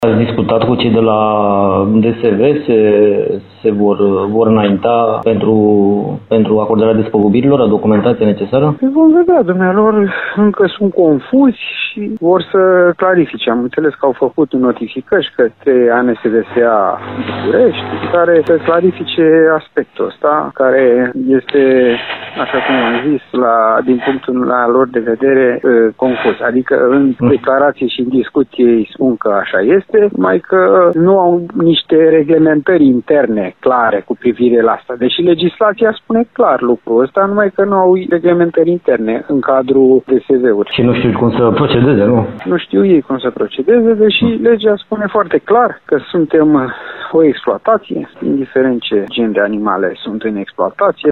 Ați discutat cu cei de la DSV, se vor înainta pentru acordarea despăgubirilor, a documentației necesară? Vom vedea, dumnealor, încă sunt confuzi și vor să clarifice. Am înțeles că au făcut notificări către ANSDSA București, care să clarifice aspectul ăsta, care este, așa cum am zis, din punctul lor de vedere, confuz. Adică în declarație și în discuție îi spun că așa este, mai că nu au niște reglementări interne clare cu privire la asta. Deși legislația spune clar lucrul ăsta, numai că nu au reglementări interne în cadrul DSV-uri. Și nu știu cum să procedeze, nu? Nu știu ei cum să procedeze, deși legea spune foarte clar că suntem o exploatație, indiferent ce gen de animale sunt în exploatație.